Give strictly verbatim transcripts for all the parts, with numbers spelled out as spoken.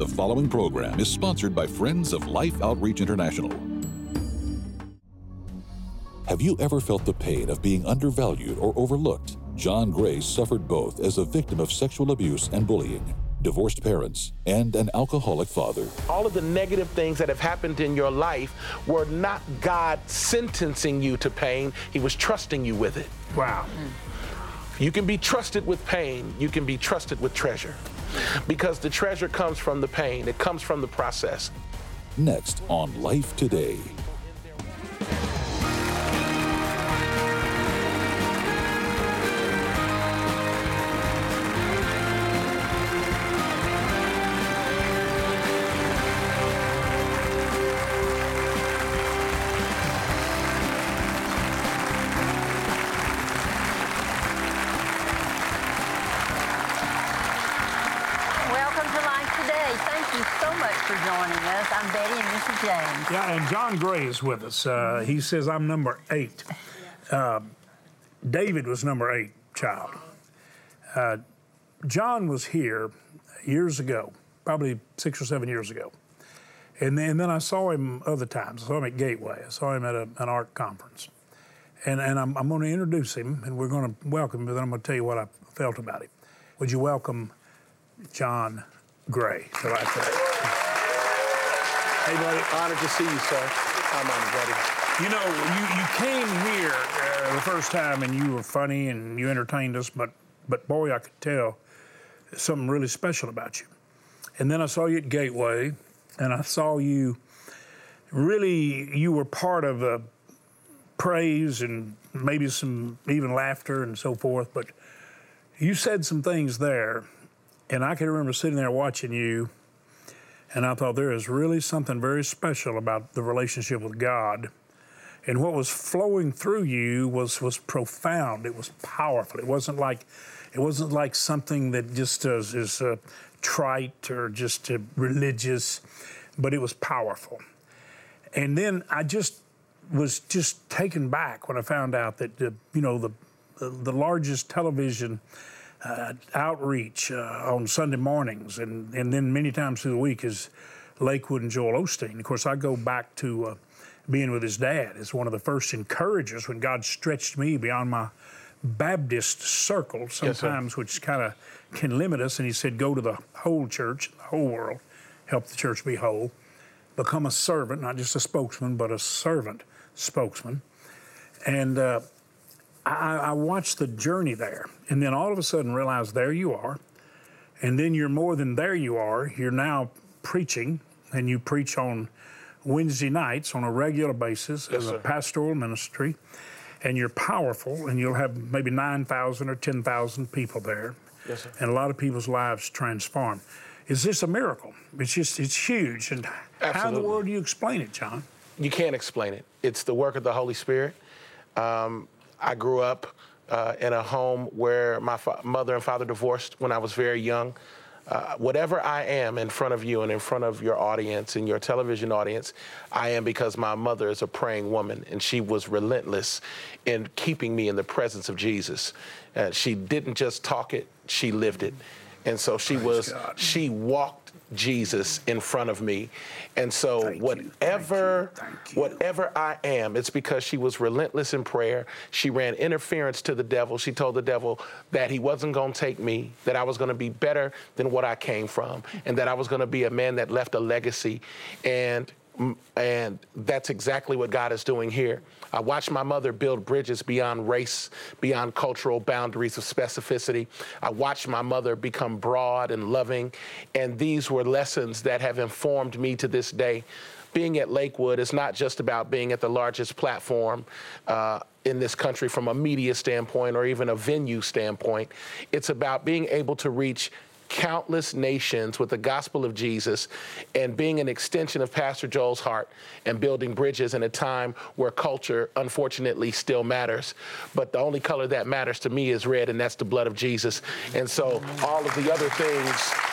The following program is sponsored by Friends of Life Outreach International. Have you ever felt the pain of being undervalued or overlooked? John Gray suffered both as a victim of sexual abuse and bullying, divorced parents, and an alcoholic father. All of the negative things that have happened in your life were not God sentencing you to pain. He was trusting you with it. Wow. You can be trusted with pain. You can be trusted with treasure. Because the treasure comes from the pain. It comes from the process. Next on Life Today. I'm Betty and Mister James. Yeah, and John Gray is with us. Uh, he says, I'm number eight. Uh, David was number eight child. Uh, John was here years ago, probably six or seven years ago. And then, and then I saw him other times. I saw him at Gateway. I saw him at a, an art conference. And, and I'm, I'm going to introduce him, and we're going to welcome him, but then I'm going to tell you what I felt about him. Would you welcome John Gray to Life Today? Hey, buddy, honored to see you, sir. I'm honored, buddy. You know, you, you came here uh, the first time and you were funny and you entertained us, but, but boy, I could tell something really special about you. And then I saw you at Gateway, and I saw you really, you were part of a praise and maybe some even laughter and so forth, but you said some things there, and I can remember sitting there watching you. And I thought there is really something very special about the relationship with God. And what was flowing through you was was profound. It was powerful. It wasn't like it wasn't like something that just uh, is uh, trite or just uh, religious, but it was powerful. And then I just was just taken back when I found out that the, you know the the, the largest television Uh, outreach uh, on Sunday mornings, and, and then many times through the week is Lakewood and Joel Osteen. Of course, I go back to uh, being with his dad as one of the first encouragers when God stretched me beyond my Baptist circle sometimes, yes, which kind of can limit us. And he said, go to the whole church, the whole world, help the church be whole, become a servant, not just a spokesman, but a servant spokesman. And uh, I, I watched the journey there, and then all of a sudden realized there you are, and then you're more than there you are. You're now preaching, and you preach on Wednesday nights on a regular basis, yes, as a sir. pastoral ministry, and you're powerful, and you'll have maybe nine thousand or ten thousand people there, yes, sir. And a lot of people's lives transformed. Is this a miracle? It's just, it's huge. And Absolutely. How in the world do you explain it, John? You can't explain it. It's the work of the Holy Spirit. Um, I grew up uh, in a home where my fa- mother and father divorced when I was very young. Uh, whatever I am in front of you and in front of your audience and your television audience, I am because my mother is a praying woman, and she was relentless in keeping me in the presence of Jesus. Uh, she didn't just talk it, she lived it. And so she Praise was, God. she walked Jesus in front of me. And so Thank whatever, you. Thank you. Thank you. whatever I am, it's because she was relentless in prayer. She ran interference to the devil. She told the devil that he wasn't going to take me, that I was going to be better than what I came from, and that I was going to be a man that left a legacy. And And that's exactly what God is doing here. I watched my mother build bridges beyond race, beyond cultural boundaries of specificity. I watched my mother become broad and loving, and these were lessons that have informed me to this day. Being at Lakewood is not just about being at the largest platform uh, in this country from a media standpoint or even a venue standpoint. It's about being able to reach countless nations with the gospel of Jesus and being an extension of Pastor Joel's heart and building bridges in a time where culture, unfortunately, still matters. But the only color that matters to me is red, and that's the blood of Jesus. And so all of the other things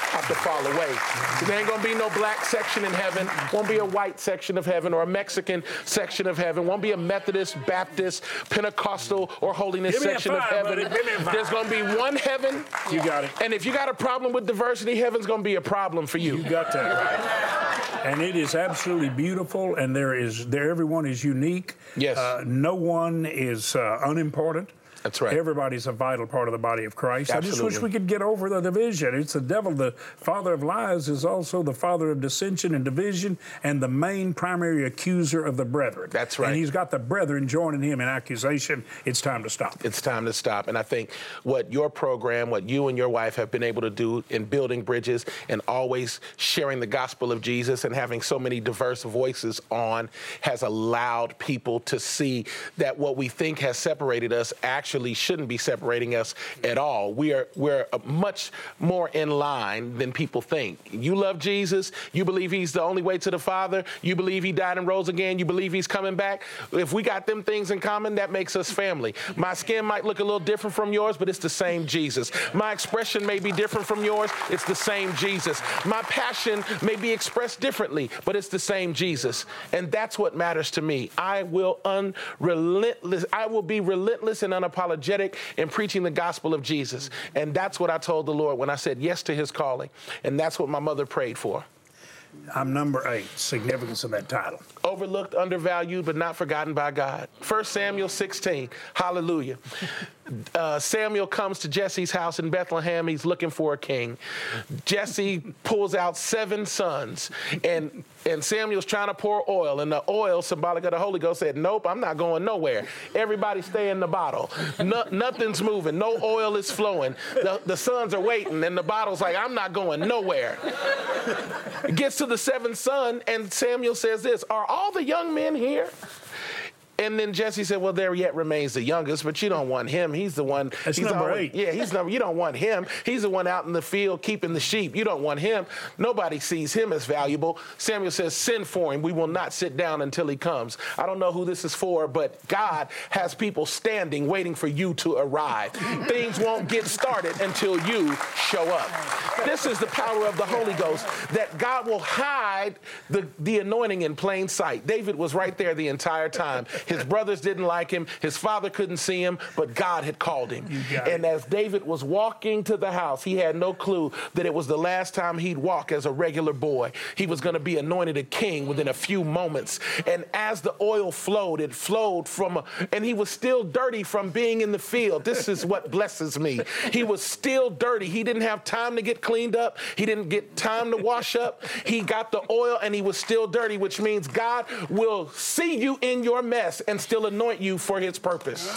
have to fall away. So there ain't gonna be no black section in heaven, won't be a white section of heaven or a Mexican section of heaven, won't be a Methodist, Baptist, Pentecostal, or holiness section of heaven. There's gonna be one heaven. You got it. And if you got a problem with diversity, heaven's gonna be a problem for you. You got that right. And it is absolutely beautiful, and there is there everyone is unique. Yes. Uh, no one is uh, unimportant. That's right. Everybody's a vital part of the body of Christ. Absolutely. I just wish we could get over the division. It's the devil. The father of lies is also the father of dissension and division and the main primary accuser of the brethren. That's right. And he's got the brethren joining him in accusation. It's time to stop. It's time to stop. And I think what your program, what you and your wife have been able to do in building bridges and always sharing the gospel of Jesus and having so many diverse voices on has allowed people to see that what we think has separated us actually Actually shouldn't be separating us at all. We are we're much more in line than people think. You love Jesus. You believe he's the only way to the Father. You believe he died and rose again. You believe he's coming back. If we got them things in common, that makes us family. My skin might look a little different from yours, but it's the same Jesus. My expression may be different from yours. It's the same Jesus. My passion may be expressed differently, but it's the same Jesus. And that's what matters to me. I will unrelentless. I will be relentless and unapologetic in preaching the gospel of Jesus. And that's what I told the Lord when I said yes to his calling. And that's what my mother prayed for. I'm number eight, significance of that title. Overlooked, undervalued, but not forgotten by God. First Samuel sixteen, hallelujah. Uh, Samuel comes to Jesse's house in Bethlehem. He's looking for a king. Jesse pulls out seven sons, and, and Samuel's trying to pour oil, and the oil, symbolic of the Holy Ghost, said, nope, I'm not going nowhere. Everybody stay in the bottle. No, nothing's moving. No oil is flowing. The, the sons are waiting, and the bottle's like, I'm not going nowhere. It gets to the seventh son, and Samuel says this, are all the young men here? And then Jesse said, well, there yet remains the youngest, but you don't want him. He's the one. That's he's number always, eight. Yeah, he's number, you don't want him. He's the one out in the field keeping the sheep. You don't want him. Nobody sees him as valuable. Samuel says, send for him. We will not sit down until he comes. I don't know who this is for, but God has people standing waiting for you to arrive. Things won't get started until you show up. This is the power of the Holy Ghost, that God will hide the, the anointing in plain sight. David was right there the entire time. His brothers didn't like him. His father couldn't see him, but God had called him. And as David was walking to the house, he had no clue that it was the last time he'd walk as a regular boy. He was going to be anointed a king within a few moments. And as the oil flowed, it flowed from, a, and he was still dirty from being in the field. This is what blesses me. He was still dirty. He didn't have time to get cleaned up. He didn't get time to wash up. He got the oil and he was still dirty, which means God will see you in your mess and still anoint you for his purpose.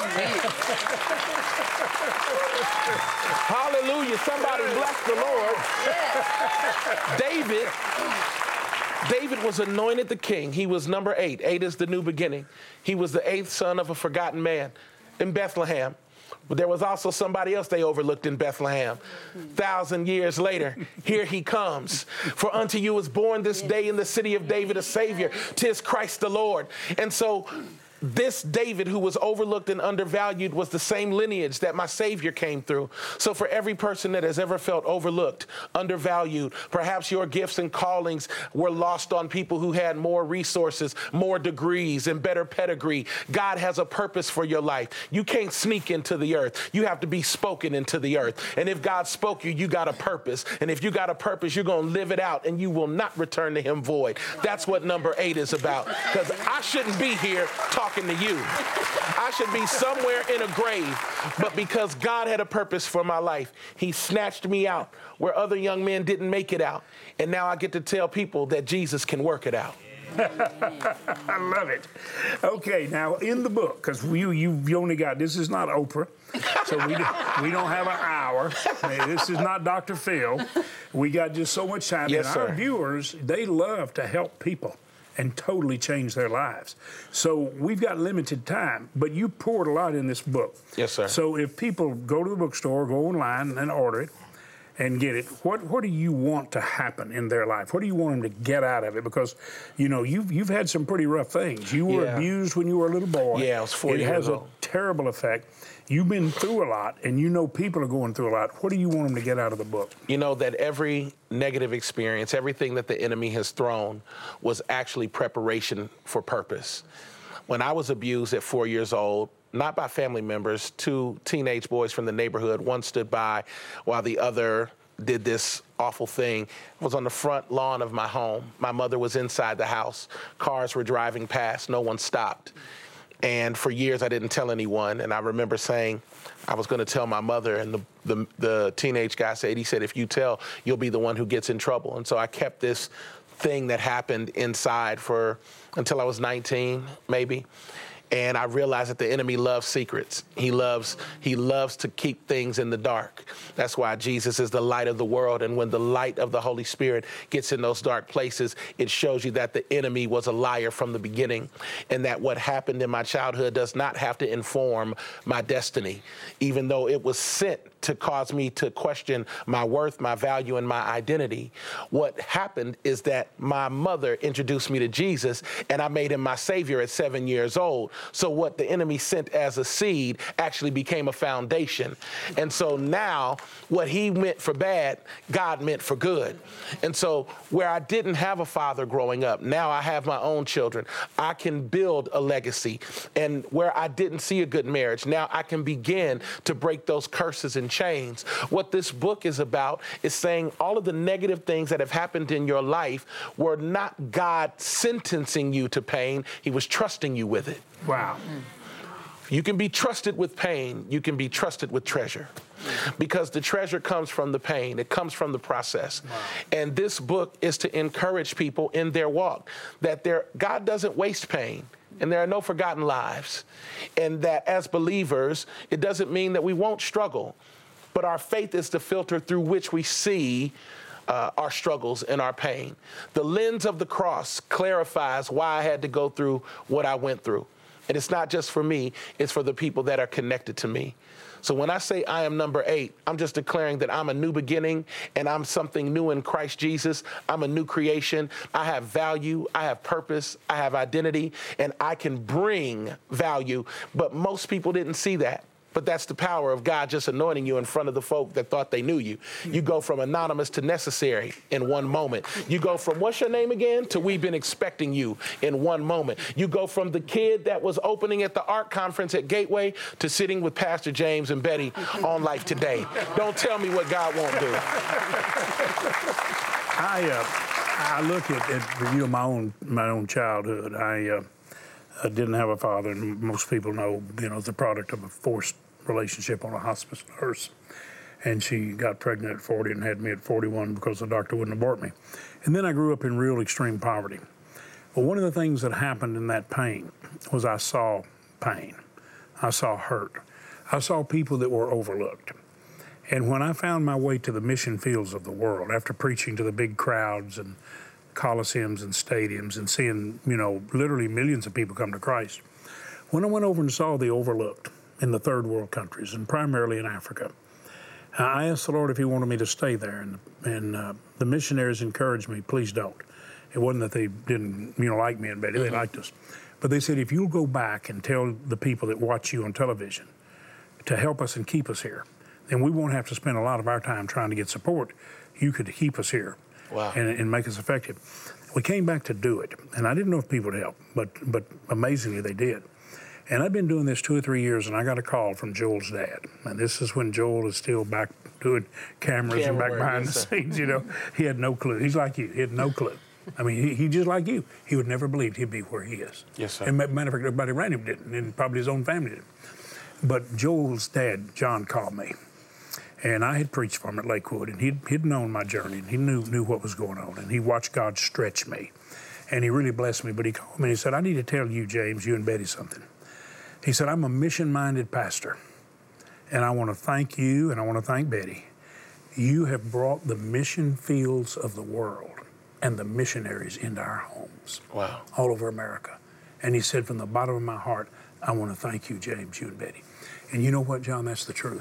Hallelujah. Somebody bless the Lord. David, David was anointed the king. He was number eight. Eight is the new beginning. He was the eighth son of a forgotten man in Bethlehem. But there was also somebody else they overlooked in Bethlehem. Thousand years later, here he comes. For unto you is born this day in the city of David a Savior. 'Tis Christ the Lord. And so this David, who was overlooked and undervalued, was the same lineage that my Savior came through. So for every person that has ever felt overlooked, undervalued, perhaps your gifts and callings were lost on people who had more resources, more degrees, and better pedigree. God has a purpose for your life. You can't sneak into the earth. You have to be spoken into the earth. And if God spoke you, you got a purpose. And if you got a purpose, you're going to live it out, and you will not return to him void. That's what number eight is about. Because I shouldn't be here talking to you. I should be somewhere in a grave, but because God had a purpose for my life, he snatched me out where other young men didn't make it out. And now I get to tell people that Jesus can work it out. I love it. Okay, now in the book, because you, you you only got, this is not Oprah, so we don't, we don't have an hour. This is not Doctor Phil. We got just so much time. Yes, and sir. Our viewers, they love to help people and totally change their lives. So we've got limited time, but you poured a lot in this book. Yes, sir. So if people go to the bookstore, go online and order it, and get it, what what do you want to happen in their life? What do you want them to get out of it? Because, you know, you've you've had some pretty rough things. You were Yeah. abused when you were a little boy. Yeah, I was four it years has old. a terrible effect. You've been through a lot, and you know people are going through a lot. What do you want them to get out of the book? You know that every negative experience, everything that the enemy has thrown was actually preparation for purpose. When I was abused at four years old, not by family members, two teenage boys from the neighborhood, one stood by while the other did this awful thing. I was on the front lawn of my home. My mother was inside the house. Cars were driving past. No one stopped. And for years, I didn't tell anyone. And I remember saying I was going to tell my mother. And the, the, the teenage guy said, he said, if you tell, you'll be the one who gets in trouble. And so I kept this thing that happened inside for until I was nineteen, maybe. And I realized that the enemy loves secrets. He loves he loves to keep things in the dark. That's why Jesus is the light of the world. And when the light of the Holy Spirit gets in those dark places, it shows you that the enemy was a liar from the beginning, and that what happened in my childhood does not have to inform my destiny, even though it was sent to cause me to question my worth, my value, and my identity. What happened is that my mother introduced me to Jesus, and I made him my savior at seven years old. So what the enemy sent as a seed actually became a foundation. And so now what he meant for bad, God meant for good. And so where I didn't have a father growing up, now I have my own children. I can build a legacy. And where I didn't see a good marriage, now I can begin to break those curses and chains. What this book is about is saying all of the negative things that have happened in your life were not God sentencing you to pain. He was trusting you with it. Wow. You can be trusted with pain. You can be trusted with treasure. Because the treasure comes from the pain. It comes from the process. Wow. And this book is to encourage people in their walk that their God doesn't waste pain. And there are no forgotten lives. And that as believers, it doesn't mean that we won't struggle. But our faith is the filter through which we see Uh, our struggles and our pain. The lens of the cross clarifies why I had to go through what I went through. And it's not just for me, it's for the people that are connected to me. So when I say I am number eight, I'm just declaring that I'm a new beginning and I'm something new in Christ Jesus. I'm a new creation. I have value. I have purpose. I have identity, and I can bring value. But most people didn't see that. But that's the power of God just anointing you in front of the folk that thought they knew you. You go from anonymous to necessary in one moment. You go from what's your name again to we've been expecting you in one moment. You go from the kid that was opening at the art conference at Gateway to sitting with Pastor James and Betty on Life Today. Don't tell me what God won't do. I uh, I look at, at you know, my own my own childhood. I. Uh, I didn't have a father, and most people know, you know, the product of a forced relationship on a hospice nurse. And she got pregnant at forty and had me at forty-one because the doctor wouldn't abort me. And then I grew up in real extreme poverty. But one of the things that happened in that pain was I saw pain. I saw hurt. I saw people that were overlooked. And when I found my way to the mission fields of the world, after preaching to the big crowds and coliseums and stadiums and seeing, you know, literally millions of people come to Christ. When I went over and saw the overlooked in the third world countries, and primarily in Africa, I asked the Lord if he wanted me to stay there, and, and uh, the missionaries encouraged me, please don't. It wasn't that they didn't, you know, like me and Betty, mm-hmm. They liked us. But they said, if you'll go back and tell the people that watch you on television to help us and keep us here, then we won't have to spend a lot of our time trying to get support. You could keep us here. Wow. And, and make us effective. We came back to do it, and I didn't know if people would help, but but amazingly they did. And I've been doing this two or three years, and I got a call from Joel's dad. And this is when Joel is still back doing cameras Camera and back behind the scenes, you know. He had no clue. He's like you. He had no clue. I mean, he, he just like you. He would never believed he'd be where he is. Yes, sir. And matter of fact, everybody around him didn't, and probably his own family didn't. But Joel's dad, John, called me. And I had preached for him at Lakewood, and he'd, he'd known my journey, and he knew knew what was going on, and he watched God stretch me, and he really blessed me. But he called me and he said, I need to tell you, James, you and Betty, something. He said, I'm a mission-minded pastor, and I want to thank you, and I want to thank Betty. You have brought the mission fields of the world and the missionaries into our homes. Wow. All over America. And he said, from the bottom of my heart, I want to thank you, James, you and Betty. And you know what, John, that's the truth.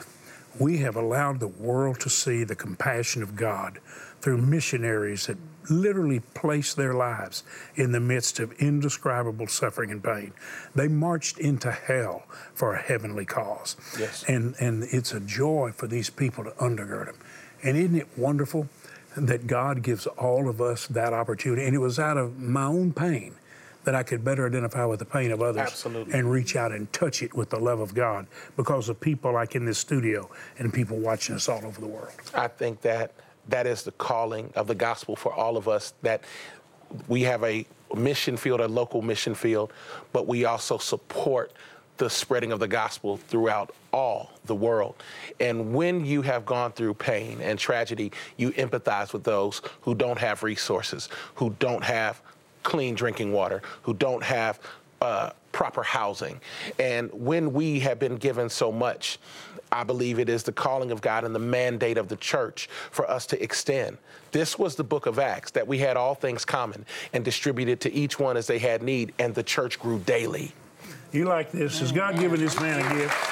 We have allowed the world to see the compassion of God through missionaries that literally place their lives in the midst of indescribable suffering and pain. They marched into hell for a heavenly cause. Yes. And, and it's a joy for these people to undergird them. And isn't it wonderful that God gives all of us that opportunity? And it was out of my own pain that I could better identify with the pain of others. Absolutely. And reach out and touch it with the love of God because of people like in this studio and people watching us all over the world. I think that that is the calling of the gospel for all of us, that we have a mission field, a local mission field, but we also support the spreading of the gospel throughout all the world. And when you have gone through pain and tragedy, you empathize with those who don't have resources, who don't have clean drinking water, who don't have uh, proper housing. And when we have been given so much, I believe it is the calling of God and the mandate of the church for us to extend. This was the book of Acts, that we had all things common and distributed to each one as they had need, and the church grew daily. You like this? Has God given this man a gift?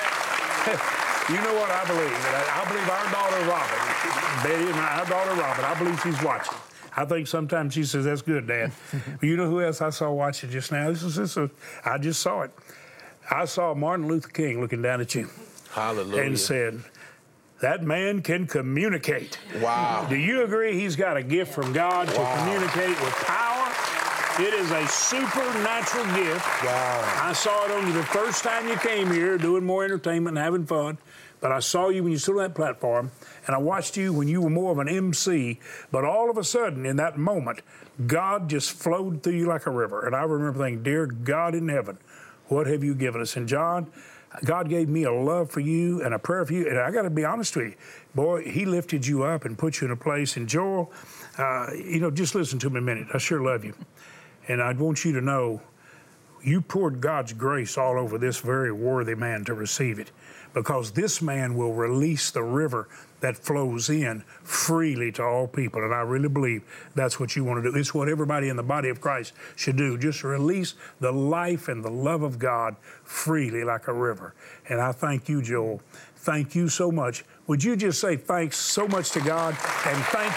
You know what I believe? I believe our daughter Robin, Betty and our daughter Robin, I believe she's watching. I think sometimes she says, "That's good, Dad." But you know who else I saw watching just now? This is this. Is, I just saw it. I saw Martin Luther King looking down at you. Hallelujah. And said, "That man can communicate." Wow. Do you agree he's got a gift from God to Wow. communicate with power? It is a supernatural gift. Wow. I saw it on you the first time you came here, doing more entertainment and having fun. But I saw you when you stood on that platform, and I watched you when you were more of an M C. But all of a sudden, in that moment, God just flowed through you like a river. And I remember thinking, "Dear God in heaven, what have you given us?" And John, God gave me a love for you and a prayer for you. And I got to be honest with you, boy, he lifted you up and put you in a place. And Joel, uh, you know, just listen to me a minute. I sure love you. And I want you to know you poured God's grace all over this very worthy man to receive it, because this man will release the river that flows in freely to all people. And I really believe that's what you want to do. It's what everybody in the body of Christ should do. Just release the life and the love of God freely like a river. And I thank you, Joel. Thank you so much. Would you just say thanks so much to God, and thank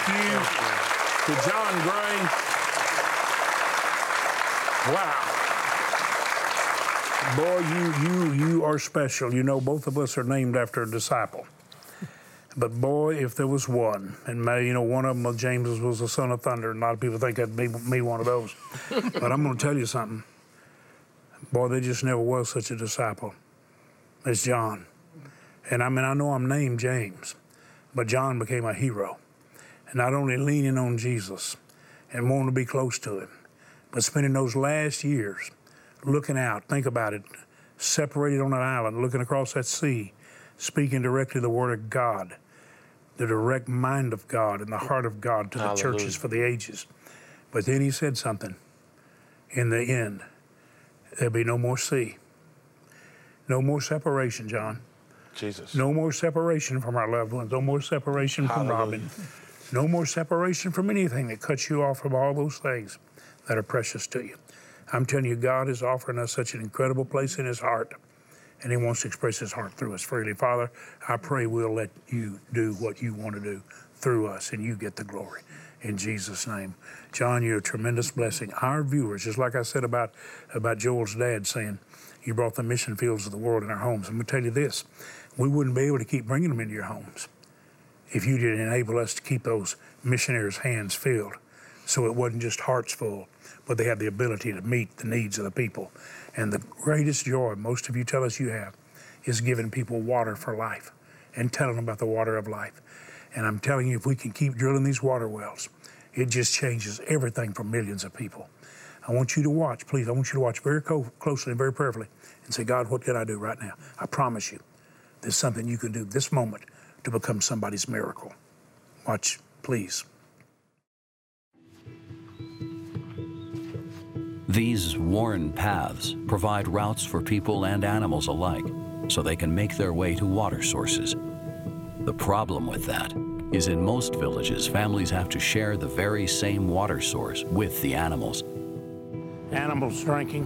you to John Gray. Wow. Boy, you you you are special. You know, both of us are named after a disciple. But boy, if there was one, and may, you know, one of them, James, was the son of thunder, and a lot of people think that'd be me, one of those. But I'm going to tell you something. Boy, there just never was such a disciple as John. And I mean, I know I'm named James, but John became a hero. And not only leaning on Jesus and wanting to be close to him, but spending those last years looking out, think about it, separated on an island, looking across that sea, speaking directly the word of God, the direct mind of God and the heart of God to the Hallelujah. churches for the ages. But then he said something. In the end, there'll be no more sea. No more separation, John. Jesus. No more separation from our loved ones. No more separation from Hallelujah. Robin. No more separation from anything that cuts you off from all those things that are precious to you. I'm telling you, God is offering us such an incredible place in his heart, and he wants to express his heart through us freely. Father, I pray we'll let you do what you want to do through us, and you get the glory. In Jesus' name. John, you're a tremendous blessing. Our viewers, just like I said about, about Joel's dad saying, you brought the mission fields of the world in our homes. I'm going to tell you this, we wouldn't be able to keep bringing them into your homes if you didn't enable us to keep those missionaries' hands filled, so it wasn't just hearts full, but they had the ability to meet the needs of the people. And the greatest joy most of you tell us you have is giving people water for life and telling them about the water of life. And I'm telling you, if we can keep drilling these water wells, it just changes everything for millions of people. I want you to watch, please, I want you to watch very co- closely and very prayerfully and say, God, what can I do right now? I promise you, there's something you can do this moment to become somebody's miracle. Watch, please. These worn paths provide routes for people and animals alike, so they can make their way to water sources. The problem with that is in most villages, families have to share the very same water source with the animals. Animals drinking,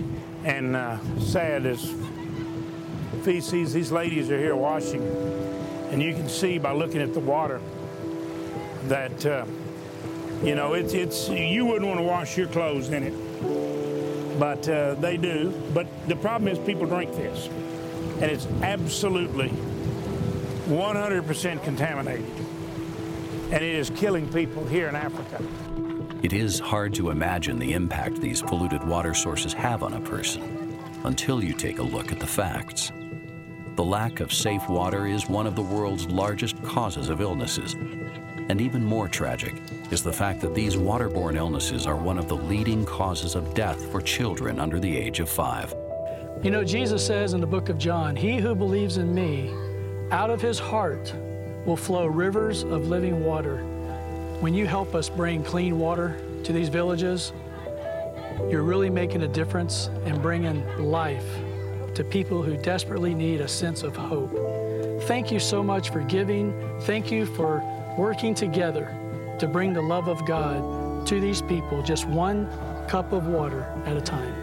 and uh, sad as feces, these ladies are here washing And you can see by looking at the water that, uh, you know, it's, it's, you wouldn't want to wash your clothes in it, but uh, they do. But the problem is people drink this, and it's absolutely one hundred percent contaminated, and it is killing people here in Africa. It is hard to imagine the impact these polluted water sources have on a person until you take a look at the facts. The lack of safe water is one of the world's largest causes of illnesses. And even more tragic is the fact that these waterborne illnesses are one of the leading causes of death for children under the age of five. You know, Jesus says in the book of John, "He who believes in me, out of his heart will flow rivers of living water." When you help us bring clean water to these villages, you're really making a difference and bringing life to people who desperately need a sense of hope. Thank you so much for giving. Thank you for working together to bring the love of God to these people, just one cup of water at a time.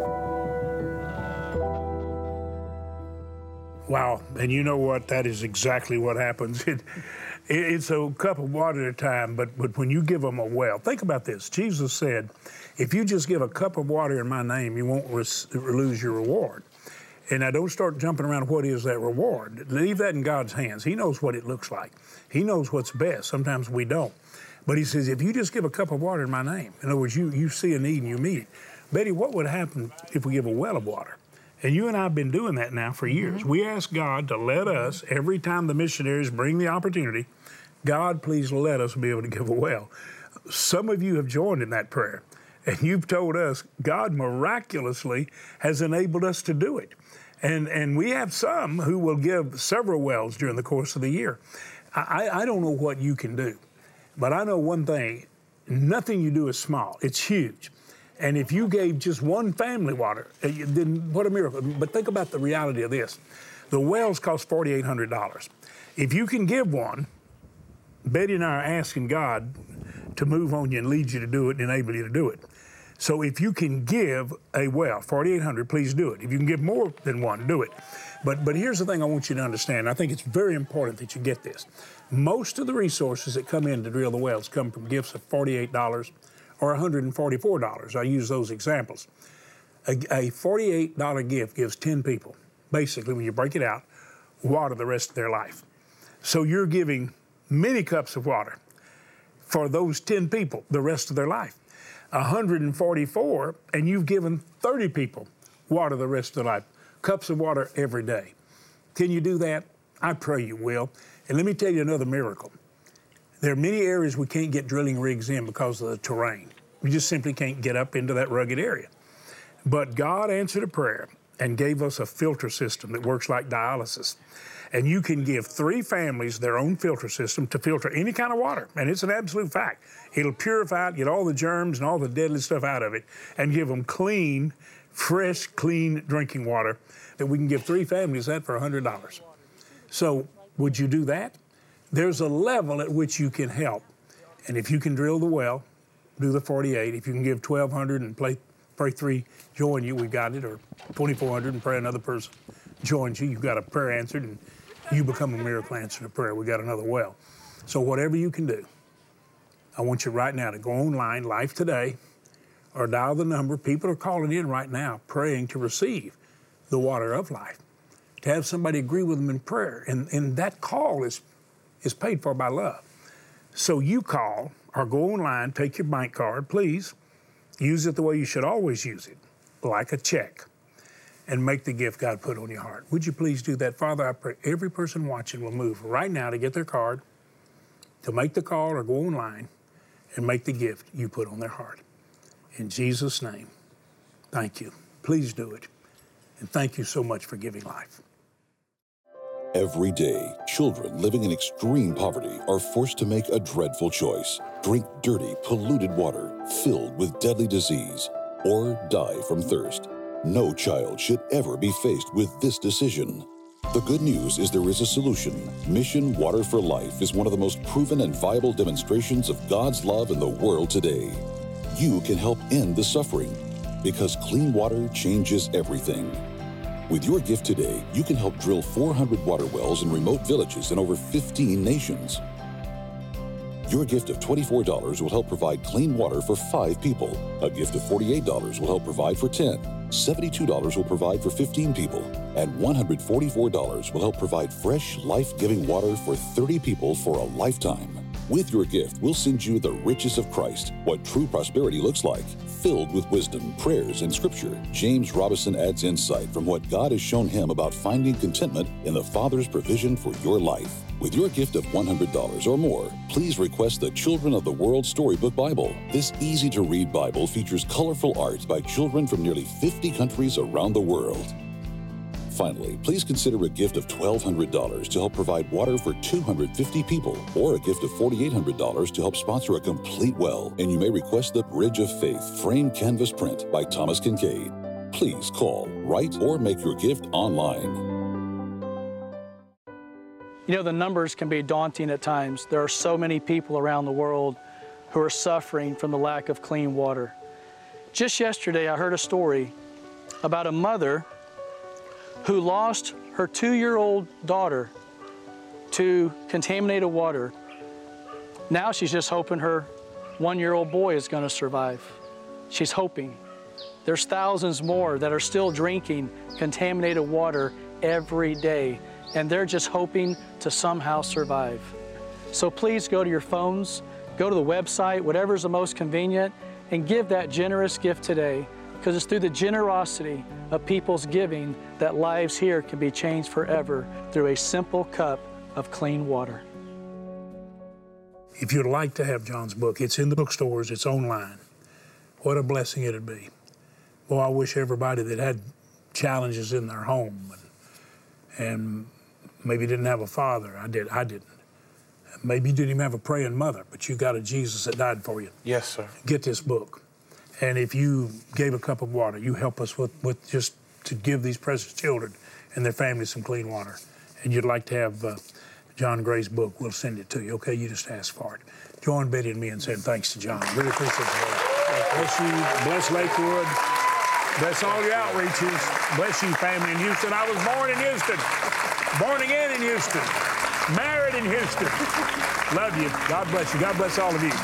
Wow, and you know what? That is exactly what happens. It, it, it's a cup of water at a time, but, but when you give them a well, think about this. Jesus said, if you just give a cup of water in my name, you won't res- lose your reward. And now don't start jumping around what is that reward. Leave that in God's hands. He knows what it looks like. He knows what's best. Sometimes we don't. But he says, if you just give a cup of water in my name, in other words, you, you see a need and you meet it. Betty, what would happen if we give a well of water? And you and I have been doing that now for years. Mm-hmm. We ask God to let us, every time the missionaries bring the opportunity, God, please let us be able to give a well. Some of you have joined in that prayer, and you've told us God miraculously has enabled us to do it. And and we have some who will give several wells during the course of the year. I, I don't know what you can do, but I know one thing, nothing you do is small, it's huge. And if you gave just one family water, then what a miracle. But think about the reality of this. The wells cost four thousand eight hundred dollars. If you can give one, Betty and I are asking God to move on you and lead you to do it and enable you to do it. So if you can give a well, four thousand eight hundred dollars, please do it. If you can give more than one, do it. But but here's the thing I want you to understand. I think it's very important that you get this. Most of the resources that come in to drill the wells come from gifts of forty-eight dollars or one hundred forty-four dollars. I use those examples. A, a forty-eight dollars gift gives ten people, basically, when you break it out, water the rest of their life. So you're giving many cups of water for those ten people the rest of their life. one hundred forty-four, and you've given thirty people water the rest of their life. Cups of water every day. Can you do that? I pray you will. And let me tell you another miracle. There are many areas we can't get drilling rigs in because of the terrain. We just simply can't get up into that rugged area. But God answered a prayer and gave us a filter system that works like dialysis. And you can give three families their own filter system to filter any kind of water. And it's an absolute fact. It'll purify it, get all the germs and all the deadly stuff out of it, and give them clean, fresh, clean drinking water that we can give three families that for one hundred dollars. So would you do that? There's a level at which you can help. And if you can drill the well, do the forty-eight. If you can give twelve hundred and play, pray three, join you, we got it, or twenty-four hundred and pray another person joins you, you've got a prayer answered, and you become a miracle answer to prayer. We got another well. So whatever you can do, I want you right now to go online, Life Today, or dial the number. People are calling in right now praying to receive the water of life, to have somebody agree with them in prayer. And, and that call is, is paid for by love. So you call or go online, take your bank card, please, use it the way you should always use it, like a check, and make the gift God put on your heart. Would you please do that? Father, I pray every person watching will move right now to get their card, to make the call or go online and make the gift you put on their heart. In Jesus' name, thank you. Please do it. And thank you so much for giving life. Every day, children living in extreme poverty are forced to make a dreadful choice: drink dirty, polluted water filled with deadly disease, or die from thirst. No child should ever be faced with this decision. The good news is there is a solution. Mission Water for Life is one of the most proven and viable demonstrations of God's love in the world today. You can help end the suffering, because clean water changes everything. With your gift today, you can help drill four hundred water wells in remote villages in over fifteen nations. Your gift of twenty-four dollars will help provide clean water for five people. A gift of forty-eight dollars will help provide for ten. seventy-two dollars will provide for fifteen people. And one hundred forty-four dollars will help provide fresh, life-giving water for thirty people for a lifetime. With your gift, we'll send you the riches of Christ, what true prosperity looks like, filled with wisdom, prayers, and scripture. James Robison adds insight from what God has shown him about finding contentment in the Father's provision for your life. With your gift of one hundred dollars or more, please request the Children of the World Storybook Bible. This easy-to-read Bible features colorful art by children from nearly fifty countries around the world. Finally, please consider a gift of twelve hundred dollars to help provide water for two hundred fifty people, or a gift of forty-eight hundred dollars to help sponsor a complete well. And you may request the Bridge of Faith framed canvas print by Thomas Kincaid. Please call, write, or make your gift online. You know, the numbers can be daunting at times. There are so many people around the world who are suffering from the lack of clean water. Just yesterday, I heard a story about a mother who lost her two-year-old daughter to contaminated water. Now she's just hoping her one-year-old boy is going to survive. She's hoping. There's thousands more that are still drinking contaminated water every day, and they're just hoping to somehow survive. So please go to your phones, go to the website, whatever's the most convenient, and give that generous gift today, because it's through the generosity of people's giving that lives here can be changed forever through a simple cup of clean water. If you'd like to have John's book, it's in the bookstores, it's online. What a blessing it'd be. Well, I wish everybody that had challenges in their home and, and maybe didn't have a father. I did. I didn't. Maybe you didn't even have a praying mother, but you got a Jesus that died for you. Yes, sir. Get this book. And if you gave a cup of water, you help us with, with just to give these precious children and their families some clean water. And you'd like to have uh, John Gray's book, we'll send it to you, okay? You just ask for it. Join Betty and me in saying thanks to John. Really appreciate it. Bless you. Bless Lakewood. Bless all your outreaches. Bless you, family in Houston. I was born in Houston. Born again in Houston. Married in Houston. Love you. God bless you. God bless all of you.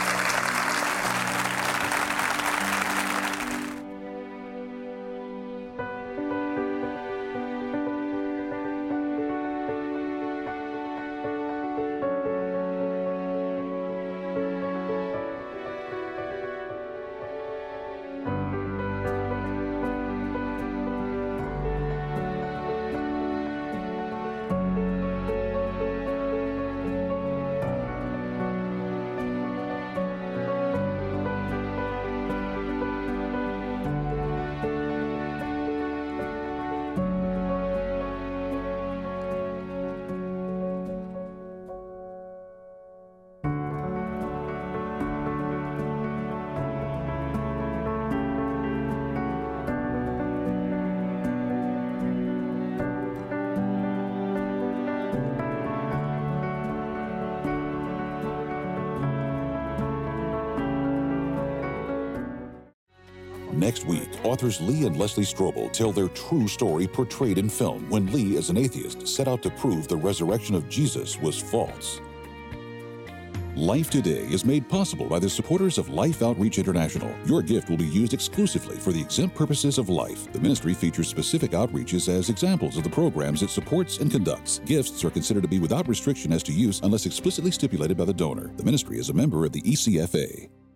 Next week, authors Lee and Leslie Strobel tell their true story portrayed in film when Lee, as an atheist, set out to prove the resurrection of Jesus was false. Life Today is made possible by the supporters of Life Outreach International. Your gift will be used exclusively for the exempt purposes of life. The ministry features specific outreaches as examples of the programs it supports and conducts. Gifts are considered to be without restriction as to use unless explicitly stipulated by the donor. The ministry is a member of the E C F A.